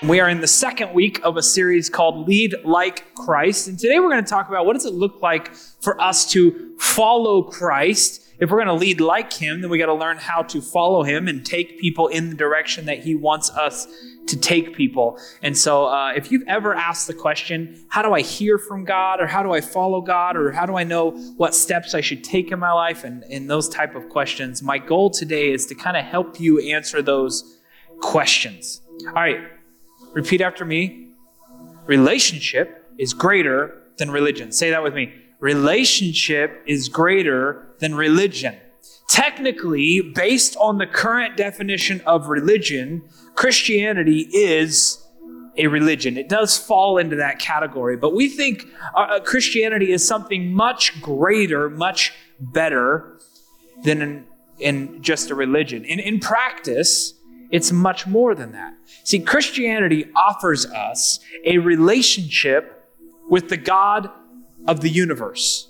We are in the second week of a series called Lead Like Christ. And today we're going to talk about what does it look like for us to follow Christ. If we're going to lead like him, then we got to learn how to follow him and take people in the direction that he wants us to take people. And so if you've ever asked the question, how do I hear from God, or how do I follow God, or how do I know what steps I should take in my life, and those type of questions, my goal today is to kind of help you answer those questions. All right. Repeat after me. Relationship is greater than religion. Say that with me. Relationship is greater than religion. Technically, based on the current definition of religion, Christianity is a religion. It does fall into that category, but we think Christianity is something much greater, much better than in just a religion. In practice, it's much more than that. See, Christianity offers us a relationship with the God of the universe.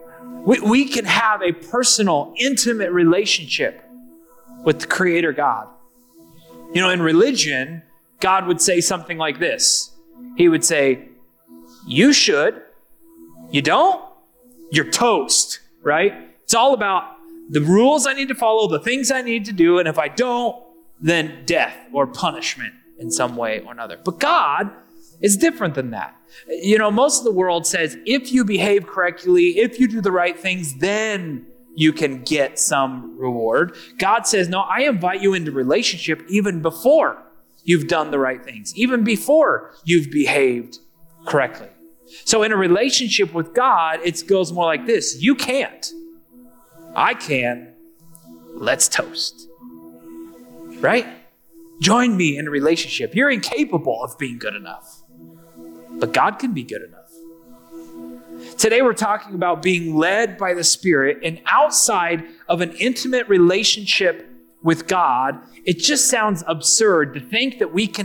We can have a personal, intimate relationship with the Creator God. You know, in religion, God would say something like this. He would say, you should, you don't, you're toast, right? It's all about the rules I need to follow, the things I need to do, and if I don't, then death or punishment in some way or another. But God is different than that. You know, most of the world says, if you behave correctly, if you do the right things, then you can get some reward. God says, no, I invite you into relationship even before you've done the right things, even before you've behaved correctly. So in a relationship with God, it goes more like this. You can't. I can. Let's toast. Right? Join me in a relationship. You're incapable of being good enough, but God can be good enough. Today we're talking about being led by the Spirit, and outside of an intimate relationship with God, it just sounds absurd to think that we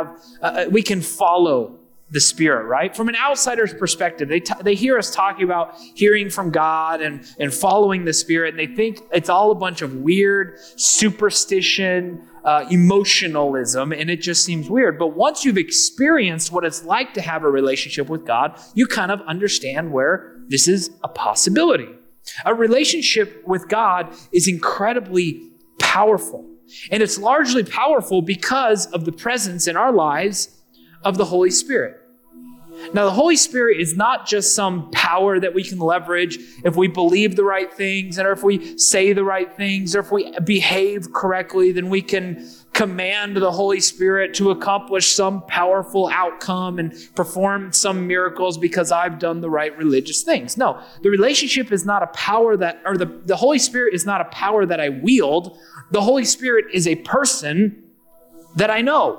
can follow the Spirit, right? From an outsider's perspective, they hear us talking about hearing from God and following the Spirit, and they think it's all a bunch of weird superstition, emotionalism, and it just seems weird. But once you've experienced what it's like to have a relationship with God, you kind of understand where this is a possibility. A relationship with God is incredibly powerful, and it's largely powerful because of the presence in our lives of the Holy Spirit. Now, the Holy Spirit is not just some power that we can leverage if we believe the right things, or if we say the right things, or if we behave correctly, then we can command the Holy Spirit to accomplish some powerful outcome and perform some miracles because I've done the right religious things. No, the relationship is not a power the Holy Spirit is not a power that I wield. The Holy Spirit is a person that I know.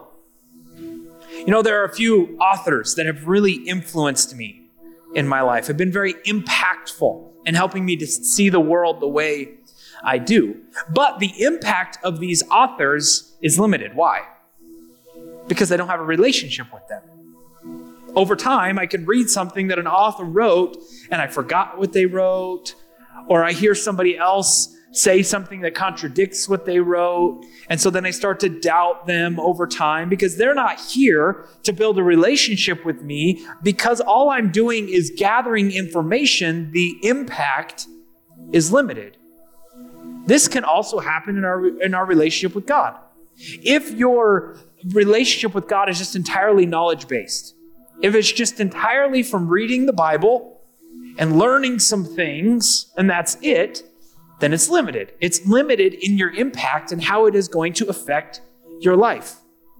You know, there are a few authors that have really influenced me in my life, have been very impactful in helping me to see the world the way I do. But the impact of these authors is limited. Why? Because I don't have a relationship with them. Over time, I can read something that an author wrote and I forgot what they wrote, or I hear somebody else say something that contradicts what they wrote. And so then I start to doubt them over time because they're not here to build a relationship with me, because all I'm doing is gathering information. The impact is limited. This can also happen in our relationship with God. If your relationship with God is just entirely knowledge-based, if it's just entirely from reading the Bible and learning some things, and that's it, then it's limited. It's limited in your impact and how it is going to affect your life.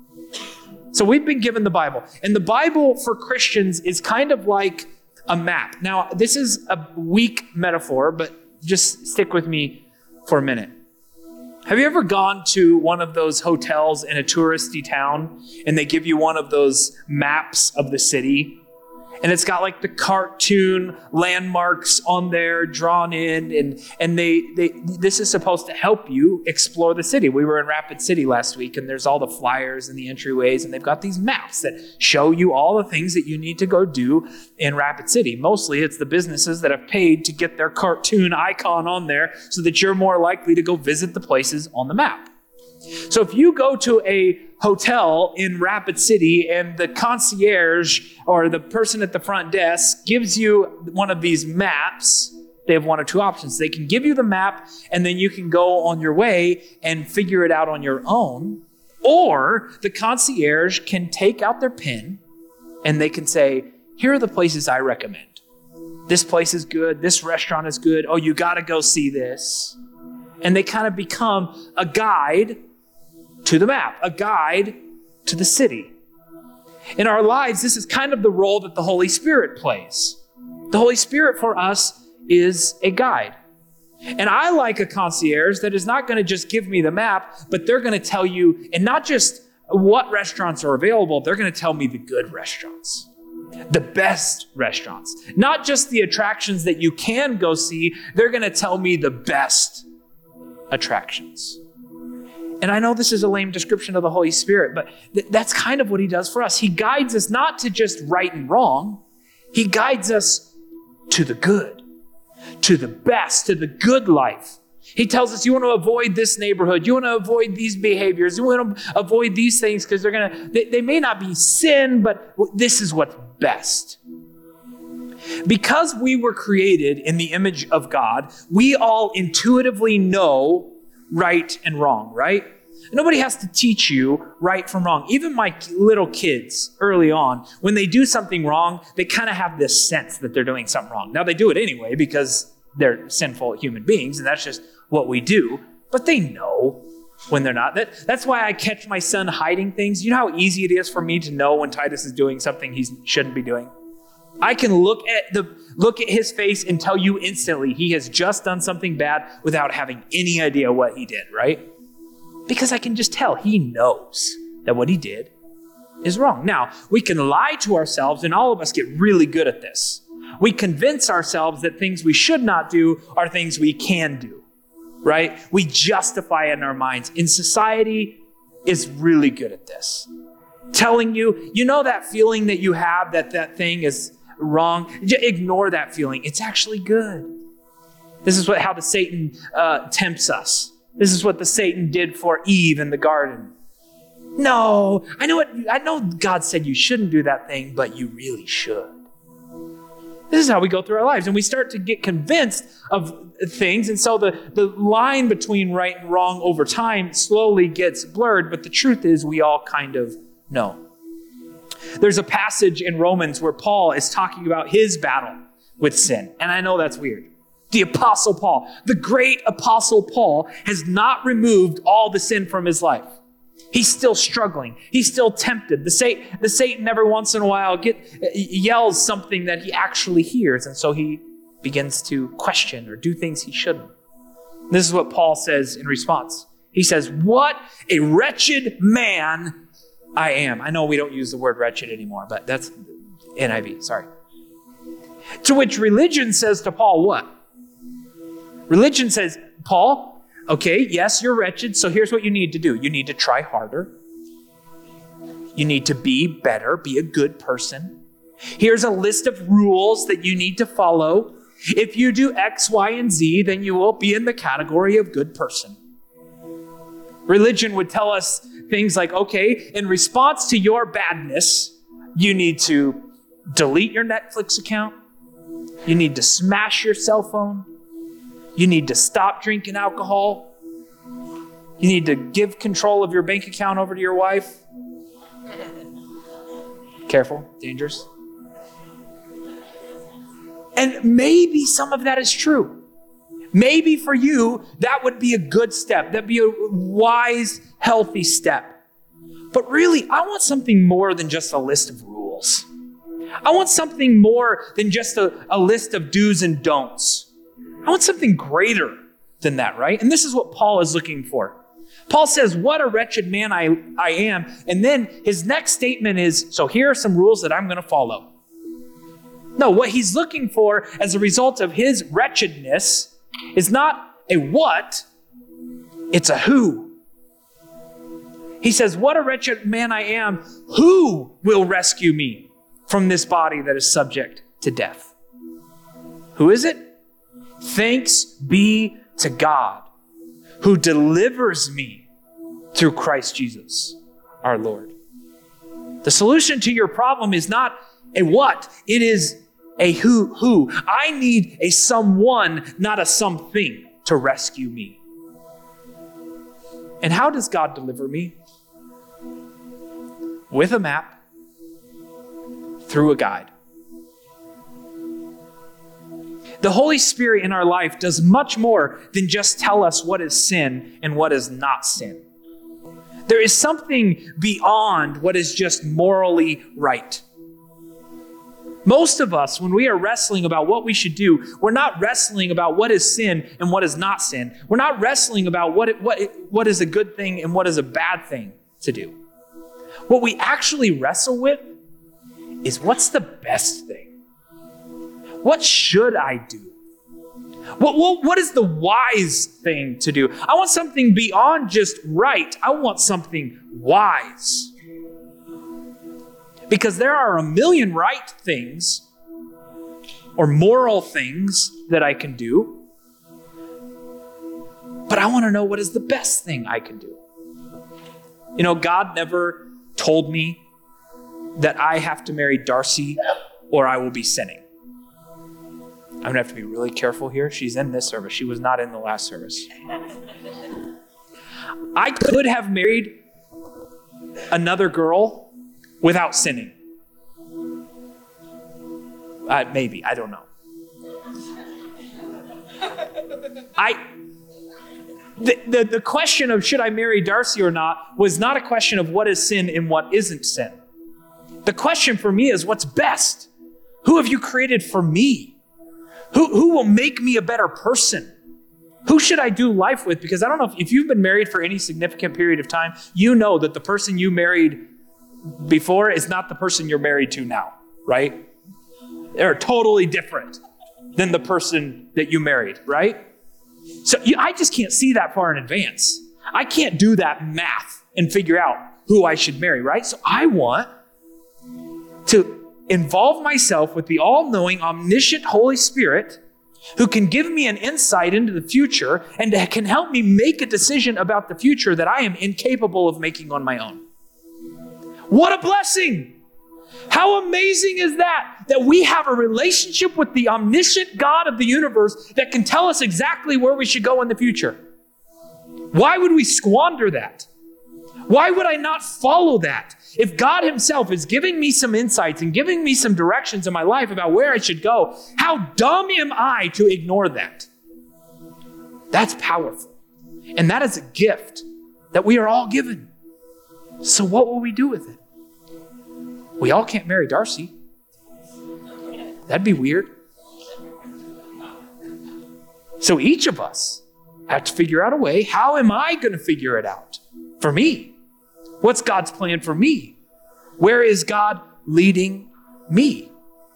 So we've been given the Bible. And the Bible for Christians is kind of like a map. Now, this is a weak metaphor, but just stick with me for a minute. Have you ever gone to one of those hotels in a touristy town and they give you one of those maps of the city? And it's got like the cartoon landmarks on there drawn in, and this is supposed to help you explore the city. We were in Rapid City last week, and there's all the flyers and the entryways, and they've got these maps that show you all the things that you need to go do in Rapid City. Mostly it's the businesses that have paid to get their cartoon icon on there so that you're more likely to go visit the places on the map. So if you go to a hotel in Rapid City and the concierge or the person at the front desk gives you one of these maps, they have one or two options. They can give you the map and then you can go on your way and figure it out on your own. Or the concierge can take out their pen and they can say, here are the places I recommend. This place is good. This restaurant is good. Oh, you got to go see this. And they kind of become a guide to the map, a guide to the city. In our lives, this is kind of the role that the Holy Spirit plays. The Holy Spirit for us is a guide. And I like a concierge that is not going to just give me the map, but they're going to tell you, and not just what restaurants are available, they're going to tell me the good restaurants, the best restaurants, not just the attractions that you can go see. They're going to tell me the best attractions. And I know this is a lame description of the Holy Spirit, but that's kind of what he does for us. He guides us not to just right and wrong. He guides us to the good, to the best, to the good life. He tells us you want to avoid this neighborhood. You want to avoid these behaviors. You want to avoid these things because they may not be sin, but this is what's best. Because we were created in the image of God, we all intuitively know right and wrong, right? Nobody has to teach you right from wrong. Even my little kids early on, when they do something wrong, they kind of have this sense that they're doing something wrong. Now they do it anyway because they're sinful human beings and that's just what we do. But they know when they're not. That's why I catch my son hiding things. You know how easy it is for me to know when Titus is doing something he shouldn't be doing? I can look at his face and tell you instantly he has just done something bad without having any idea what he did, right? Because I can just tell he knows that what he did is wrong. Now, we can lie to ourselves, and all of us get really good at this. We convince ourselves that things we should not do are things we can do, right? We justify it in our minds. In society is really good at this. Telling you, you know that feeling that you have that thing is wrong? Ignore that feeling. It's actually good. This is how the Satan tempts us. This is what the Satan did for Eve in the garden. No, I know God said you shouldn't do that thing, but you really should. This is how we go through our lives. And we start to get convinced of things. And so the line between right and wrong over time slowly gets blurred. But the truth is we all kind of know. There's a passage in Romans where Paul is talking about his battle with sin. And I know that's weird. The Apostle Paul, the great Apostle Paul, has not removed all the sin from his life. He's still struggling. He's still tempted. The Satan every once in a while yells something that he actually hears. And so he begins to question or do things he shouldn't. This is what Paul says in response. He says, "What a wretched man I am." I know we don't use the word wretched anymore, but that's NIV, sorry. To which religion says to Paul what? Religion says, Paul, okay, yes, you're wretched, so here's what you need to do. You need to try harder. You need to be better, be a good person. Here's a list of rules that you need to follow. If you do X, Y, and Z, then you will be in the category of good person. Religion would tell us things like, okay, in response to your badness, you need to delete your Netflix account. You need to smash your cell phone. You need to stop drinking alcohol. You need to give control of your bank account over to your wife. Careful, dangerous. And maybe some of that is true. Maybe for you, that would be a good step. That'd be a wise, healthy step. But really, I want something more than just a list of rules. I want something more than just a list of do's and don'ts. I want something greater than that, right? And this is what Paul is looking for. Paul says, "What a wretched man I am." And then his next statement is, so here are some rules that I'm going to follow. No, what he's looking for as a result of his wretchedness is not a what, it's a who. He says, "What a wretched man I am. Who will rescue me from this body that is subject to death?" Who is it? Thanks be to God who delivers me through Christ Jesus, our Lord. The solution to your problem is not a what, it is a who. I need a someone, not a something, to rescue me. And how does God deliver me? With a map, through a guide. The Holy Spirit in our life does much more than just tell us what is sin and what is not sin. There is something beyond what is just morally right. Most of us, when we are wrestling about what we should do, we're not wrestling about what is sin and what is not sin. We're not wrestling about what is a good thing and what is a bad thing to do. What we actually wrestle with is what's the best thing? What should I do? What is the wise thing to do? I want something beyond just right. I want something wise. Because there are a million right things or moral things that I can do, but I want to know what is the best thing I can do. You know, God never told me that I have to marry Darcy or I will be sinning. I'm going to have to be really careful here. She's in this service. She was not in the last service. I could have married another girl without sinning. Maybe. I don't know. The question of should I marry Darcy or not was not a question of what is sin and what isn't sin. The question for me is what's best? Who have you created for me? Who will make me a better person? Who should I do life with? Because I don't know if you've been married for any significant period of time, you know that the person you married before is not the person you're married to now, right? They're totally different than the person that you married, right? So I just can't see that far in advance. I can't do that math and figure out who I should marry, right? So I want to involve myself with the all-knowing, omniscient Holy Spirit who can give me an insight into the future and can help me make a decision about the future that I am incapable of making on my own. What a blessing! How amazing is that we have a relationship with the omniscient God of the universe that can tell us exactly where we should go in the future. Why would we squander that? Why would I not follow that? If God himself is giving me some insights and giving me some directions in my life about where I should go, how dumb am I to ignore that? That's powerful. And that is a gift that we are all given. So what will we do with it? We all can't marry Darcy. That'd be weird. So each of us have to figure out a way. How am I going to figure it out? For me. What's God's plan for me? Where is God leading me?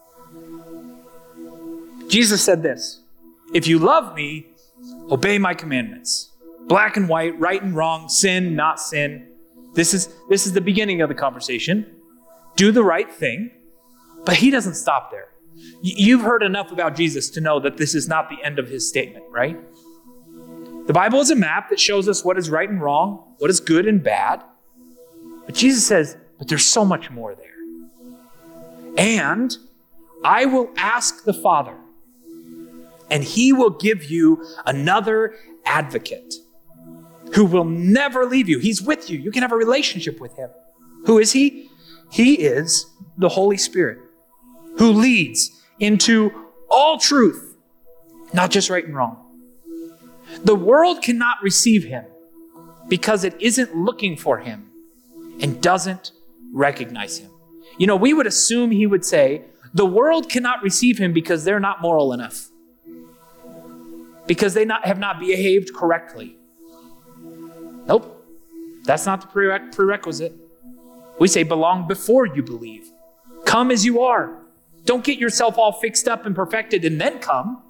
Jesus said this, if you love me, obey my commandments. Black and white, right and wrong, sin, not sin. This is the beginning of the conversation. Do the right thing, but he doesn't stop there. You've heard enough about Jesus to know that this is not the end of his statement, right? The Bible is a map that shows us what is right and wrong, what is good and bad. But Jesus says, but there's so much more there. And I will ask the Father, and he will give you another advocate who will never leave you. He's with you. You can have a relationship with him. Who is he? He is the Holy Spirit who leads into all truth, not just right and wrong. The world cannot receive him because it isn't looking for him and doesn't recognize him. You know, we would assume he would say, the world cannot receive him because they're not moral enough, because they have not behaved correctly. Nope, that's not the prerequisite. We say belong before you believe. Come as you are. Don't get yourself all fixed up and perfected and then come.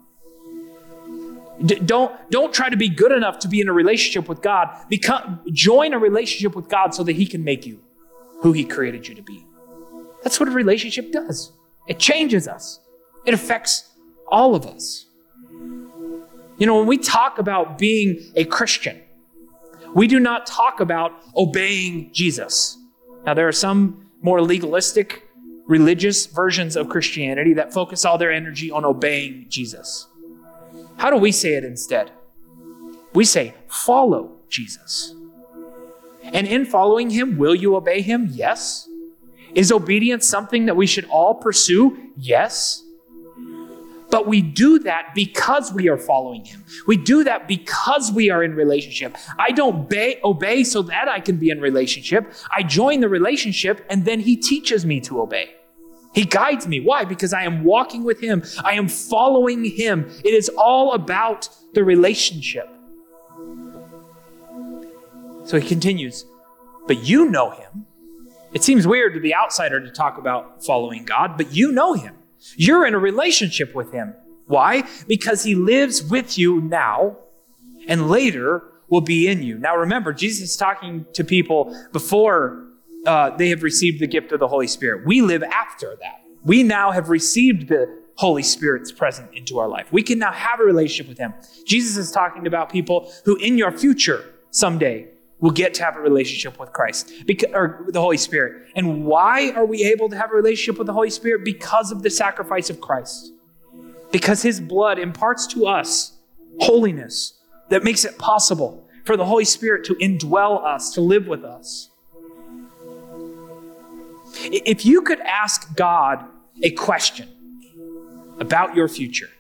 Don't try to be good enough to be in a relationship with God. Join a relationship with God so that he can make you who he created you to be. That's what a relationship does. It changes us. It affects all of us. You know, when we talk about being a Christian, We do not talk about obeying Jesus. Now, there are some more legalistic, religious versions of Christianity that focus all their energy on obeying Jesus. How do we say it instead? We say, follow Jesus. And in following him, will you obey him? Yes. Is obedience something that we should all pursue? Yes. But we do that because we are following him. We do that because we are in relationship. I don't obey so that I can be in relationship. I join the relationship and then he teaches me to obey. He guides me. Why? Because I am walking with him. I am following him. It is all about the relationship. So he continues, but you know him. It seems weird to the outsider to talk about following God, but you know him. You're in a relationship with him. Why? Because he lives with you now and later will be in you. Now remember, Jesus is talking to people before they have received the gift of the Holy Spirit. We live after that. We now have received the Holy Spirit's presence into our life. We can now have a relationship with him. Jesus is talking about people who in your future someday will get to have a relationship with Christ or the Holy Spirit. And why are we able to have a relationship with the Holy Spirit? Because of the sacrifice of Christ. Because his blood imparts to us holiness that makes it possible for the Holy Spirit to indwell us, to live with us. If you could ask God a question about your future,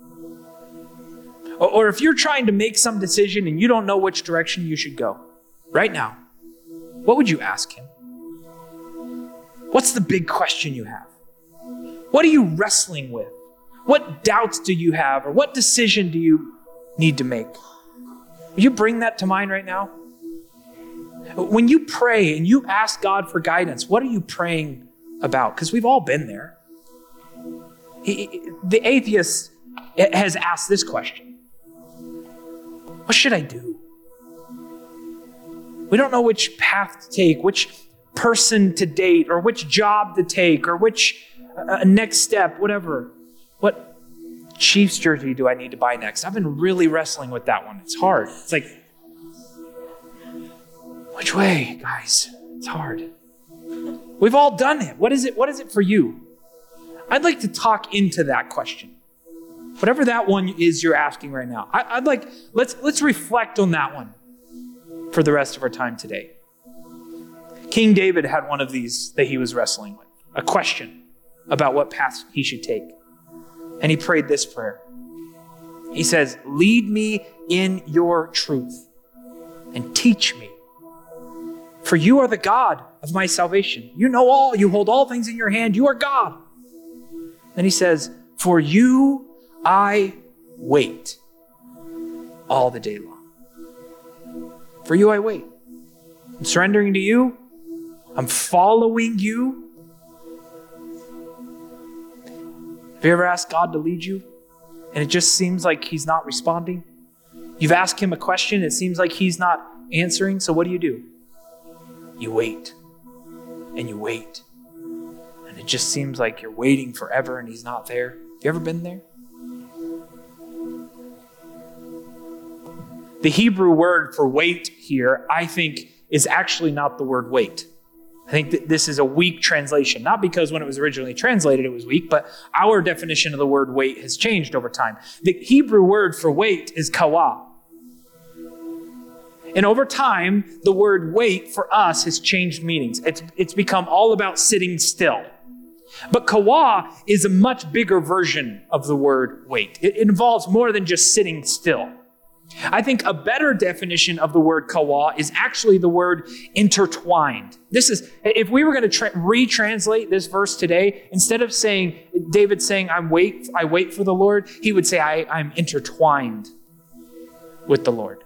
or if you're trying to make some decision and you don't know which direction you should go, right now, what would you ask him? What's the big question you have? What are you wrestling with? What doubts do you have? Or what decision do you need to make? Will you bring that to mind right now? When you pray and you ask God for guidance, what are you praying about? Because we've all been there. The atheist has asked this question. What should I do? We don't know which path to take, which person to date, or which job to take, or which next step, whatever. What Chiefs jersey do I need to buy next? I've been really wrestling with that one. It's hard. It's like, which way, guys? It's hard. We've all done it. What is it for you? I'd like to talk into that question. Whatever that one is you're asking right now. Let's reflect on that one for the rest of our time today. King David had one of these that he was wrestling with, a question about what path he should take. And he prayed this prayer. He says, lead me in your truth and teach me. For you are the God of my salvation. You know all, you hold all things in your hand. You are God. Then he says, for you I wait all the day long. For you I wait. I'm surrendering to you. I'm following you. Have you ever asked God to lead you and it just seems like he's not responding? You've asked him a question, it seems like he's not answering, so what do? You wait and you wait. And it just seems like you're waiting forever and he's not there. Have you ever been there? The Hebrew word for wait here, I think, is actually not the word wait. I think that this is a weak translation, not because when it was originally translated it was weak, but our definition of the word wait has changed over time. The Hebrew word for wait is kawah. And over time, the word wait for us has changed meanings. It's become all about sitting still. But kawah is a much bigger version of the word wait. It involves more than just sitting still. I think a better definition of the word kawah is actually the word intertwined. This is, if we were going to retranslate this verse today, instead of saying, David saying, I wait for the Lord, he would say, I'm intertwined with the Lord.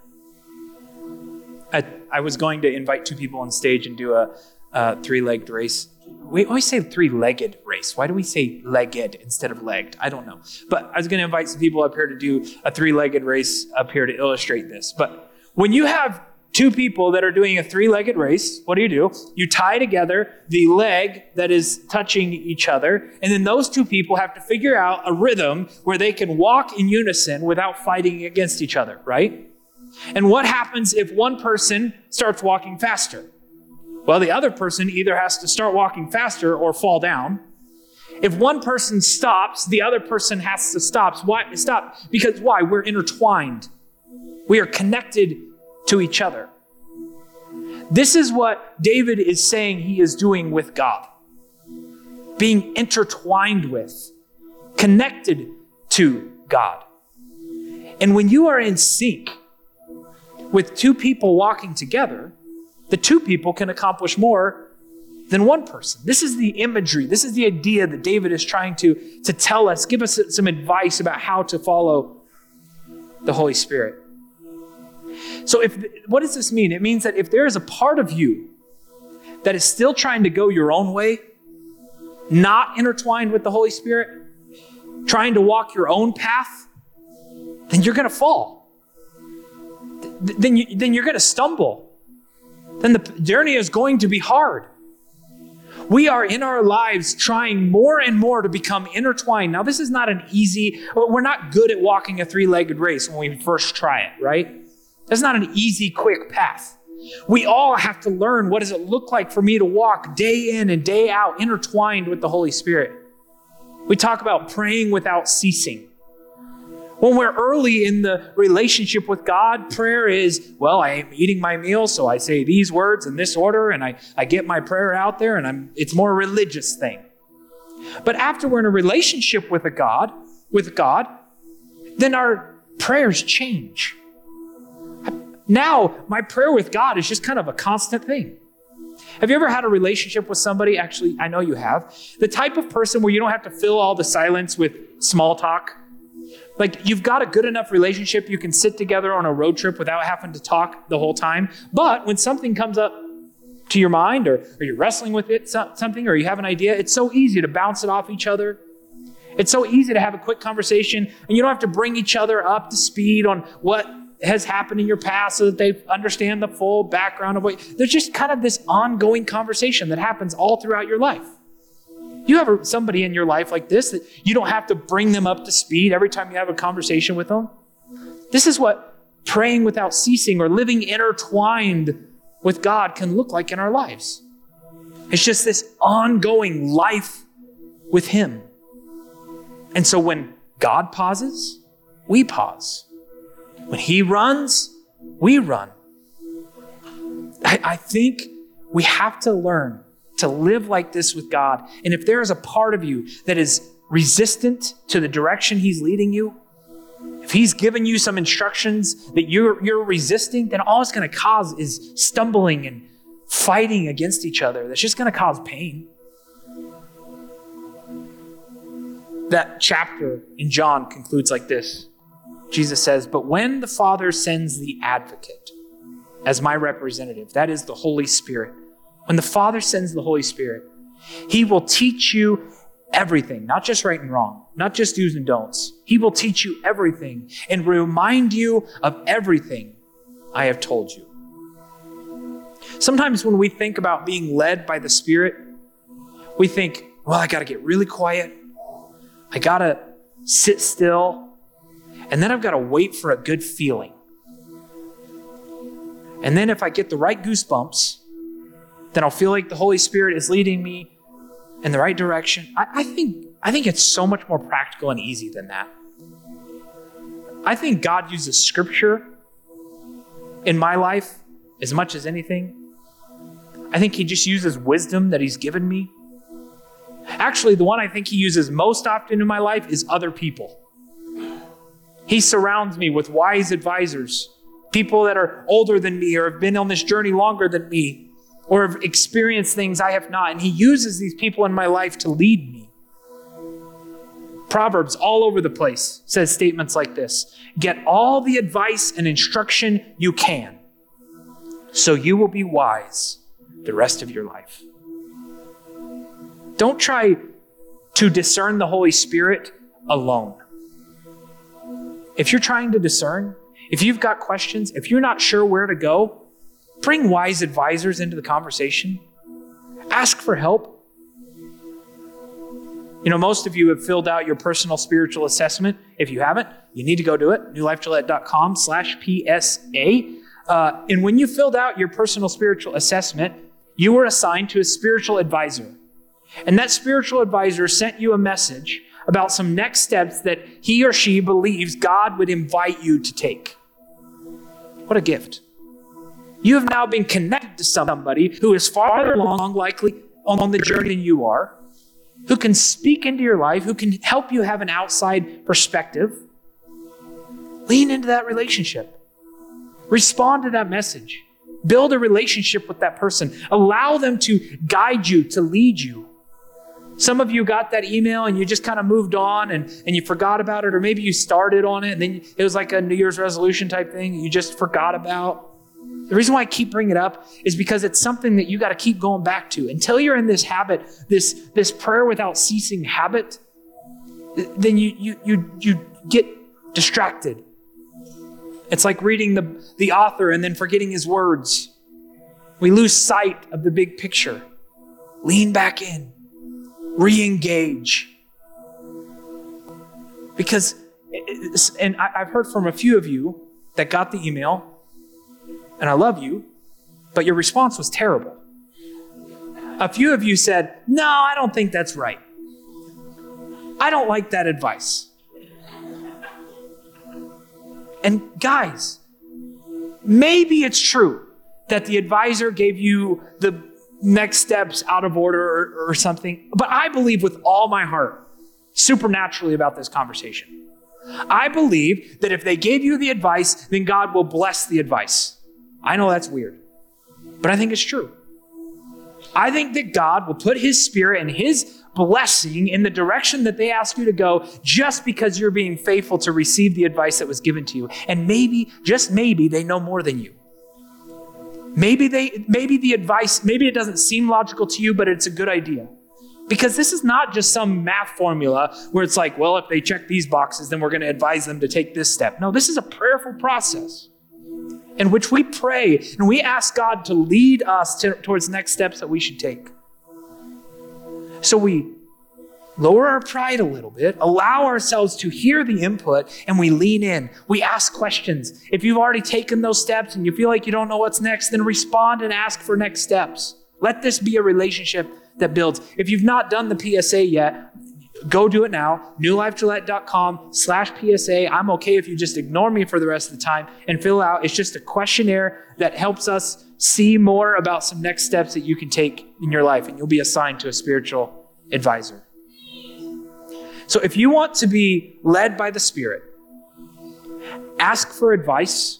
I was going to invite two people on stage and do a three-legged race. We always say three-legged race. Why do we say legged instead of legged? I don't know. But I was going to invite some people up here to do a three-legged race up here to illustrate this. But when you have two people that are doing a three-legged race, what do? You tie together the leg that is touching each other, and then those two people have to figure out a rhythm where they can walk in unison without fighting against each other, right? And what happens if one person starts walking faster? Well, the other person either has to start walking faster or fall down. If one person stops, the other person has to stop. Why? Stop. Because why? We're intertwined. We are connected to each other. This is what David is saying he is doing with God. Being intertwined with, connected to God. And when you are in sync with two people walking together, the two people can accomplish more than one person. This is the imagery. This is the idea that David is trying to tell us, give us some advice about how to follow the Holy Spirit. So what does this mean? It means that if there is a part of you that is still trying to go your own way, not intertwined with the Holy Spirit, trying to walk your own path, then you're going to fall. Then you're going to stumble. Then the journey is going to be hard. We are in our lives trying more and more to become intertwined. Now, this is not we're not good at walking a three-legged race when we first try it, right? That's not an easy, quick path. We all have to learn, what does it look like for me to walk day in and day out intertwined with the Holy Spirit? We talk about praying without ceasing. When we're early in the relationship with God, prayer is, well, I am eating my meal, so I say these words in this order, and I get my prayer out there, and it's more a religious thing. But after we're in a relationship with God, then our prayers change. Now, my prayer with God is just kind of a constant thing. Have you ever had a relationship with somebody? Actually, I know you have. The type of person where you don't have to fill all the silence with small talk. Like, you've got a good enough relationship, you can sit together on a road trip without having to talk the whole time. But when something comes up to your mind, or you're wrestling with something, or you have an idea, it's so easy to bounce it off each other. It's so easy to have a quick conversation, and you don't have to bring each other up to speed on what has happened in your past so that they understand the full background of there's just kind of this ongoing conversation that happens all throughout your life. You have somebody in your life like this that you don't have to bring them up to speed every time you have a conversation with them. This is what praying without ceasing or living intertwined with God can look like in our lives. It's just this ongoing life with Him. And so when God pauses, we pause. When He runs, we run. I think we have to learn to live like this with God. And if there is a part of you that is resistant to the direction He's leading you, if He's given you some instructions that you're resisting, then all it's going to cause is stumbling and fighting against each other. That's just going to cause pain. That chapter in John concludes like this. Jesus says, "But when the Father sends the Advocate as my representative," that is the Holy Spirit. When the Father sends the Holy Spirit, He will teach you everything, not just right and wrong, not just do's and don'ts. He will teach you everything and remind you of everything I have told you. Sometimes when we think about being led by the Spirit, we think, well, I got to get really quiet. I got to sit still. And then I've got to wait for a good feeling. And then if I get the right goosebumps, then I'll feel like the Holy Spirit is leading me in the right direction. I think it's so much more practical and easy than that. I think God uses Scripture in my life as much as anything. I think He just uses wisdom that He's given me. Actually, the one I think He uses most often in my life is other people. He surrounds me with wise advisors, people that are older than me or have been on this journey longer than me, or have experienced things I have not. And He uses these people in my life to lead me. Proverbs all over the place says statements like this: "Get all the advice and instruction you can, so you will be wise the rest of your life." Don't try to discern the Holy Spirit alone. If you're trying to discern, if you've got questions, if you're not sure where to go, bring wise advisors into the conversation. Ask for help. Most of you have filled out your personal spiritual assessment. If you haven't, you need to go do it. newlifegillette.com/PSA. And when you filled out your personal spiritual assessment, you were assigned to a spiritual advisor. And that spiritual advisor sent you a message about some next steps that he or she believes God would invite you to take. What a gift. You have now been connected to somebody who is farther along, likely on the journey than you are, who can speak into your life, who can help you have an outside perspective. Lean into that relationship. Respond to that message. Build a relationship with that person. Allow them to guide you, to lead you. Some of you got that email and you just kind of moved on and you forgot about it, or maybe you started on it and then it was like a New Year's resolution type thing you just forgot about. The reason why I keep bringing it up is because it's something that you got to keep going back to. Until you're in this habit, this prayer without ceasing habit, then you get distracted. It's like reading the author and then forgetting his words. We lose sight of the big picture. Lean back in. Re-engage. Because, and I've heard from a few of you that got the email, and I love you, but your response was terrible. A few of you said, no, I don't think that's right. I don't like that advice. And guys, maybe it's true that the advisor gave you the next steps out of order or something, but I believe with all my heart, supernaturally about this conversation. I believe that if they gave you the advice, then God will bless the advice. I know that's weird, but I think it's true. I think that God will put his spirit and his blessing in the direction that they ask you to go just because you're being faithful to receive the advice that was given to you. And maybe, just maybe, they know more than you. Maybe the advice, maybe it doesn't seem logical to you, but it's a good idea. Because this is not just some math formula where it's like, well, if they check these boxes, then we're going to advise them to take this step. No, this is a prayerful process in which we pray and we ask God to lead us towards next steps that we should take. So we lower our pride a little bit, allow ourselves to hear the input, and we lean in. We ask questions. If you've already taken those steps and you feel like you don't know what's next, then respond and ask for next steps. Let this be a relationship that builds. If you've not done the PSA yet, go do it now. newlifegillette.com/PSA. I'm okay if you just ignore me for the rest of the time and fill out. It's just a questionnaire that helps us see more about some next steps that you can take in your life, and you'll be assigned to a spiritual advisor. So if you want to be led by the Spirit, ask for advice,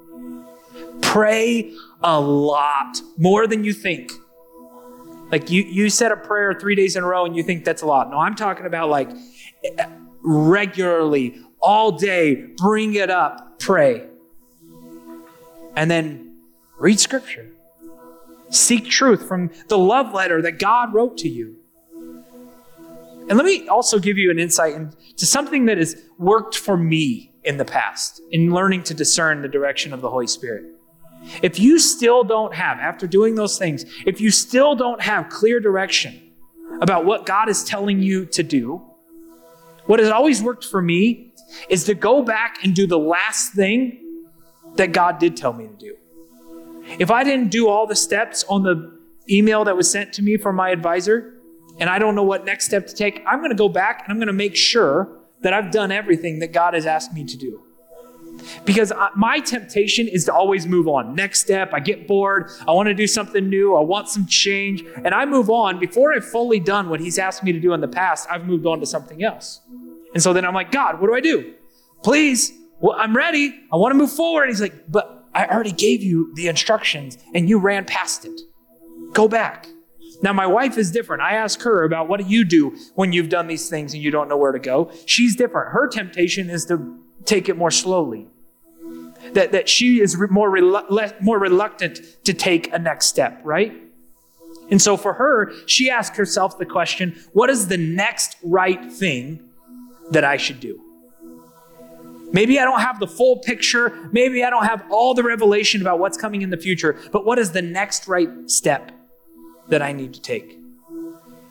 pray a lot, more than you think. Like you said a prayer 3 days in a row and you think that's a lot. No, I'm talking about like regularly, all day, bring it up, pray. And then read scripture. Seek truth from the love letter that God wrote to you. And let me also give you an insight into something that has worked for me in the past in learning to discern the direction of the Holy Spirit. If you still don't have, after doing those things, if you still don't have clear direction about what God is telling you to do, what has always worked for me is to go back and do the last thing that God did tell me to do. If I didn't do all the steps on the email that was sent to me from my advisor, and I don't know what next step to take, I'm going to go back and I'm going to make sure that I've done everything that God has asked me to do. Because my temptation is to always move on. Next step, I get bored, I want to do something new, I want some change, and I move on. Before I've fully done what he's asked me to do in the past, I've moved on to something else. And so then I'm like, God, what do I do? Please, well, I'm ready, I want to move forward. And he's like, but I already gave you the instructions and you ran past it. Go back. Now, my wife is different. I ask her about what do you do when you've done these things and you don't know where to go. She's different. Her temptation is to take it more slowly. That she is more reluctant to take a next step, right? And so for her, she asked herself the question, what is the next right thing that I should do? Maybe I don't have the full picture. Maybe I don't have all the revelation about what's coming in the future, but what is the next right step that I need to take?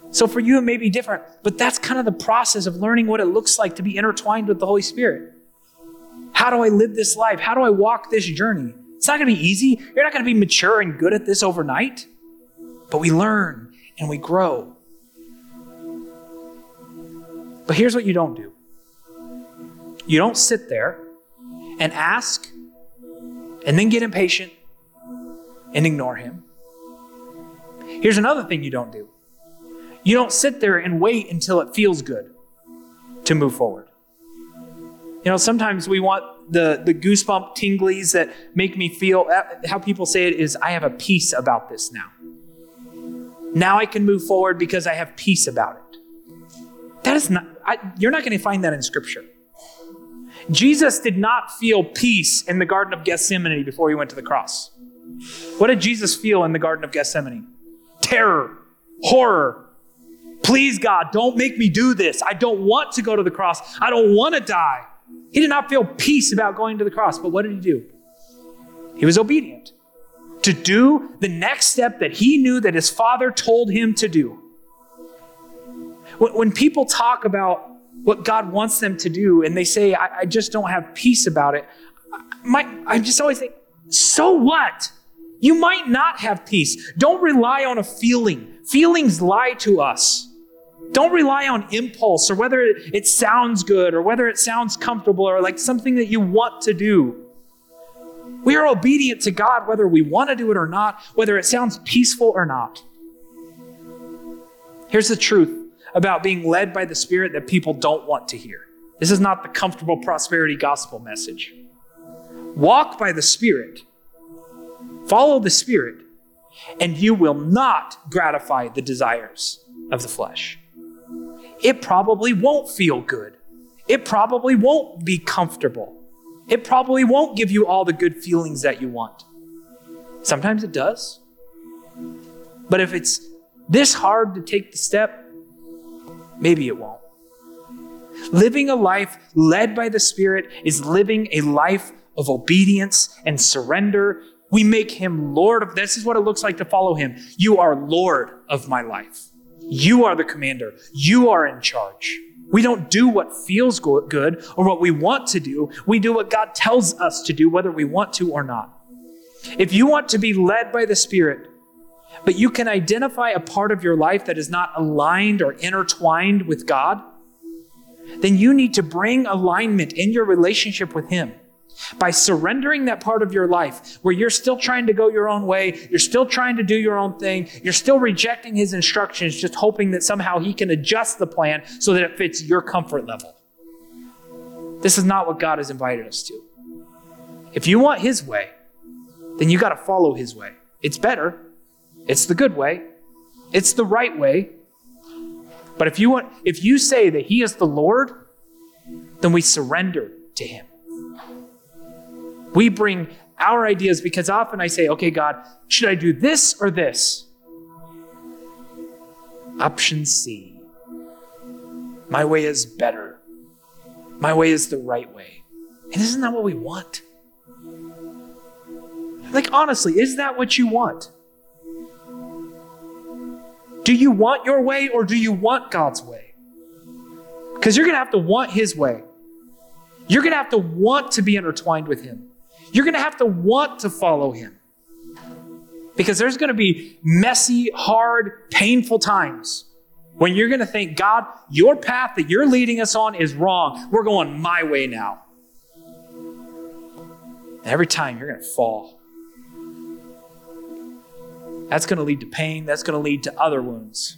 So for you, it may be different, but that's kind of the process of learning what it looks like to be intertwined with the Holy Spirit. How do I live this life? How do I walk this journey? It's not going to be easy. You're not going to be mature and good at this overnight, but we learn and we grow. But here's what you don't do. You don't sit there and ask and then get impatient and ignore him. Here's another thing you don't do. You don't sit there and wait until it feels good to move forward. Sometimes we want the goosebump tinglies that make me feel, how people say it is, I have a peace about this now. Now I can move forward because I have peace about it. That is not, you're not going to find that in Scripture. Jesus did not feel peace in the Garden of Gethsemane before he went to the cross. What did Jesus feel in the Garden of Gethsemane? Terror, horror. Please, God, don't make me do this. I don't want to go to the cross. I don't want to die. He did not feel peace about going to the cross, but what did he do? He was obedient to do the next step that he knew that his Father told him to do. When people talk about what God wants them to do and they say, I just don't have peace about it, I just always think, so what? You might not have peace. Don't rely on a feeling. Feelings lie to us. Don't rely on impulse or whether it sounds good or whether it sounds comfortable or like something that you want to do. We are obedient to God whether we want to do it or not, whether it sounds peaceful or not. Here's the truth about being led by the Spirit that people don't want to hear. This is not the comfortable prosperity gospel message. Walk by the Spirit. Follow the Spirit, and you will not gratify the desires of the flesh. It probably won't feel good. It probably won't be comfortable. It probably won't give you all the good feelings that you want. Sometimes it does. But if it's this hard to take the step, maybe it won't. Living a life led by the Spirit is living a life of obedience and surrender. We make him Lord of, this is what it looks like to follow him. You are Lord of my life. You are the commander. You are in charge. We don't do what feels good or what we want to do. We do what God tells us to do, whether we want to or not. If you want to be led by the Spirit, but you can identify a part of your life that is not aligned or intertwined with God, then you need to bring alignment in your relationship with him. By surrendering that part of your life where you're still trying to go your own way, you're still trying to do your own thing, you're still rejecting his instructions, just hoping that somehow he can adjust the plan so that it fits your comfort level. This is not what God has invited us to. If you want his way, then you got to follow his way. It's better. It's the good way. It's the right way. But if you say that he is the Lord, then we surrender to him. We bring our ideas because often I say, okay, God, should I do this or this? Option C. My way is better. My way is the right way. And isn't that what we want? Like, honestly, is that what you want? Do you want your way or do you want God's way? Because you're going to have to want his way. You're going to have to want to be intertwined with him. You're going to have to want to follow him. Because there's going to be messy, hard, painful times when you're going to think, God, your path that you're leading us on is wrong. We're going my way now. And every time you're going to fall. That's going to lead to pain. That's going to lead to other wounds.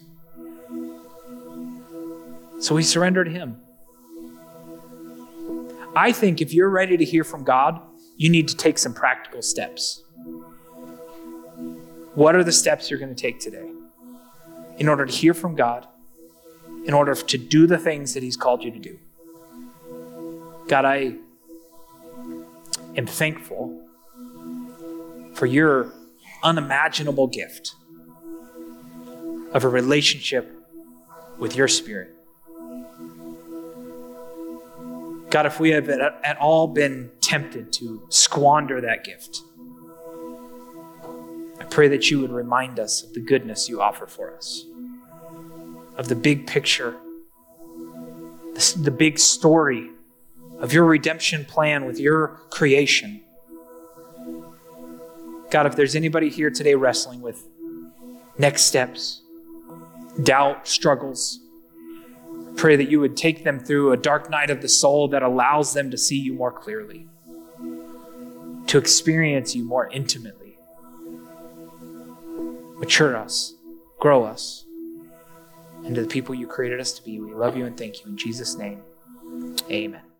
So we surrender to him. I think if you're ready to hear from God, you need to take some practical steps. What are the steps you're going to take today in order to hear from God, in order to do the things that he's called you to do? God, I am thankful for your unimaginable gift of a relationship with your Spirit. God, if we have at all been tempted to squander that gift, I pray that you would remind us of the goodness you offer for us. of the big picture, the big story of your redemption plan with your creation. God, if there's anybody here today wrestling with next steps, doubt, struggles, pray that you would take them through a dark night of the soul that allows them to see you more clearly, to experience you more intimately. Mature us, grow us into the people you created us to be. We love you and thank you. In Jesus' name, amen.